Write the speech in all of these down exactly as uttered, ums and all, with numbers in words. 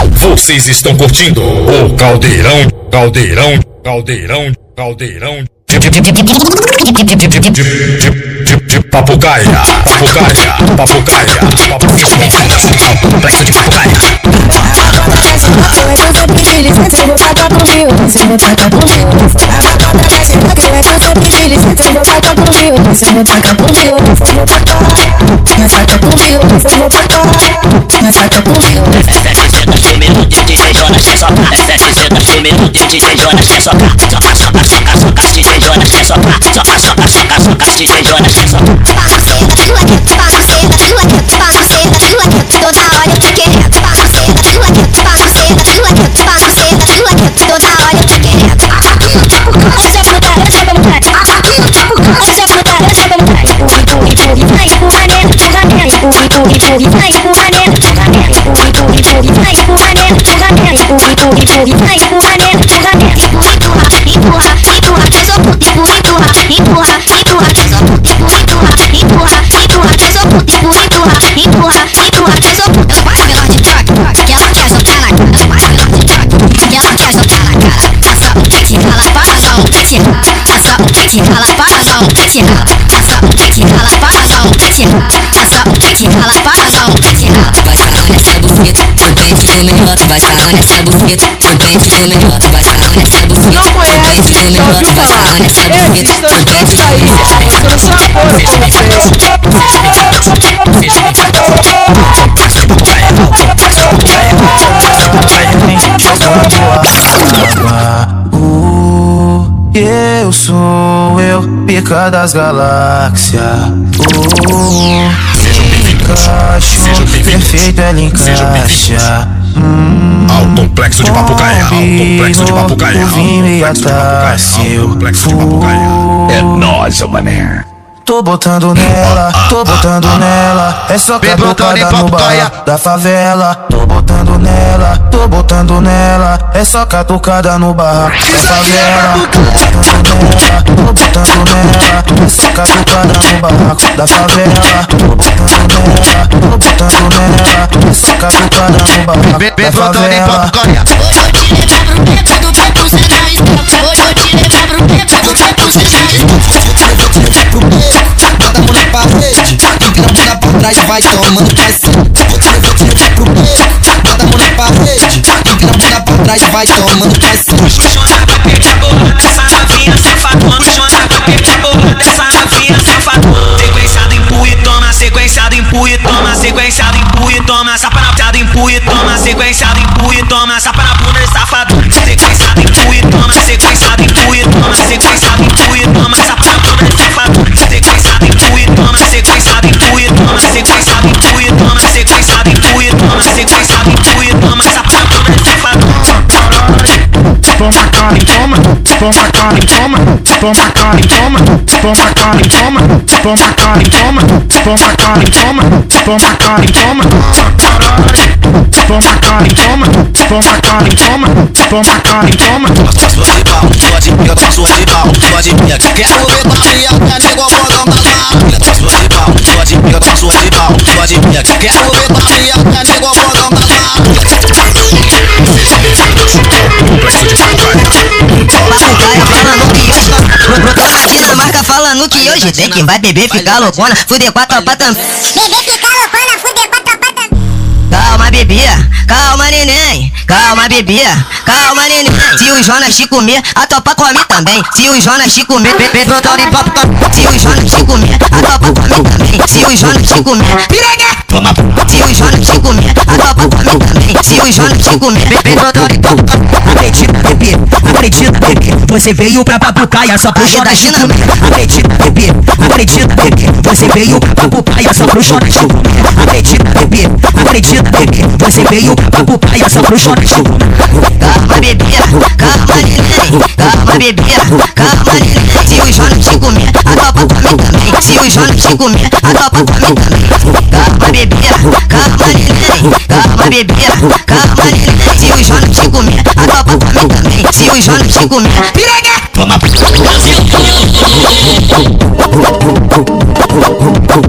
Vocês estão curtindo o Caldeirão, Caldeirão, Caldeirão, Caldeirão de, de, de, de, de, de, de, de Papucaia, Papucaia, Papucaia, Papucaia, complexo de Papucaia. D J Jonas quer socar, é setecentos por minuto. D J Jonas quer socar, soca, soca, soca, soca. D J Jonas quer socar, soca, soca, soca, soca. D J Jonas quer socar. Toda hora eu tô querendo. Toda hora eu tô querendo. Hoje é puta, hoje é vontade. Hoje é puta, hoje é vontade. Empurra, empurra, empurra, empurra nela, empurra nela. Empurra, empurra, empurra, empurra nela, empurra nela. Empurra, empurra, empurra, empurra nela, empurra nela. Empurra, empurra, empurra, empurra nela, empurra nela. Empurra, empurra, empurra, que sou puta. Empurra, empurra, empurra, que sou puta. Empurra, empurra, empurra, que sou puta. Empurra, empurra, empurra, empurra, que sou puta. Eu faço menor de troca, que ela quer socar na cara. Eu faço menor de troca, que ela quer socar na cara. Passa o pente, rala, para, só o pente, rala. Passa o pente, rala, para, só o pente, rala. Passa o pente, rala, para, só o pente, rala. Passa o pente, rala, para, só o pente, rala. Vai sarrar nessa buceta, no pente do melhor. Vai sarrar nessa buceta, no pente do melhor. Vai sarrar nessa buceta, não conhece, já ouviu falar. Eles estão todos aí, mostrando sua força pra vocês. Eu sou eu, pica das galáxias. Oh, encaixo, perfeito ela encaixa. Hum, ao complexo de Papucaia, ao complexo de Papucaia, ao complexo de Papucaia. É nóis, mané. Tô botando nela, tô botando nela. É só catucada no bar da favela. Tô botando nela, tô botando nela. É só catucada no barraco da favela. Tô botando nela, tô botando nela. É só catucada no barraco da favela. Tô botando nela, tô botando nela. É só catucada no barraco da favela. Hoje eu te levar pro beco do beco, cê não escapa. Hoje eu te levar pro beco do beco, cê não escapa. Bota a mão na parede, inclina a bunda pra trás, vai tomando cacete. Vou te levar, te levar pro beco. Bota a mão na parede, inclina a bunda pra trás, vai tomando cacete. Puxona com aquele porra dessa novinha safadona. Puxona com aquele porra dessa novinha safadona. Sequenciado, empurra e toma, sequenciado, empurra e toma, sequenciado, empurra e toma, sapa na bunda, empurra e toma, sequenciado, empurra e toma, sapa na bunda, safadona. Sequenciado, empurra e toma, sequenciado, empurra e toma, sequenciado, empurra e toma, sapa na bunda, safadona. Sequenciado, empurra e toma, sequenciado, empurra e toma, sequenciado, empurra e toma, sequenciado, empurra e toma, sequenciado, empurra e toma, sapa na bunda, safadona. Toma cara e toma, toma cara e toma, toma cara e toma, toma cara e toma, toma cara e toma, toma cara e toma, toma cara e toma, toma cara e toma, toma cara e toma, toma cara e toma. Sua de pau, sua de pica, toma sua de pau, sua de pica. Quero ver tua minha, quer nego fodão da mala. Sua de pau, sua de pica, toma sua de pau, sua de pica. Quero ver tua minha, quer nego fodão da mala. Dinamarca falando que hoje tem quem vai beber, ficar loucona, fuder com a tropa também. Beber, ficar loucona, fuder com a tropa também. Calma, bebê, calma, neném. Calma, bebê, calma, neném. Se o Jonas te comer, a tropa come também. Se o Jonas te comer, bebê, brotão de papo. Se o Jonas te comer, a tropa come também. Se o Jonas te comer, piranha. Se o Jonas te comer, a tropa come também. Se o Jonas te comer, bebê, brotão de papo. Acredita, bebê, acredita, bebê. Você veio pra Papucaia só pro Jonas te comer. Acredita, bebê, acredita, bebê. Você veio pra Papucaia só pro Jonas te comer. Acredita, bebê, acredita, bebê. Você veio pra Papucaia só pro Jonas te comer. Calma, bebê, calma, neném. Calma, bebê, calma, neném. Se o Jonas te comer, a tropa come também. Se o Jonas te comer, a tropa come também. Calma, bebê, calma, neném. Calma, bebê, calma, neném. Se o Jonas te comer, a tropa come também. Se o Jonas te comer, piranha. Toma.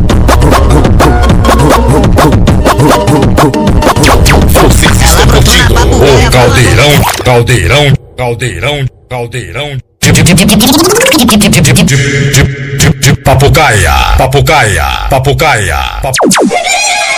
Vocês estão curtindo caldeirão, caldeirão, caldeirão, caldeirão. De papucaia, papucaia, papucaia.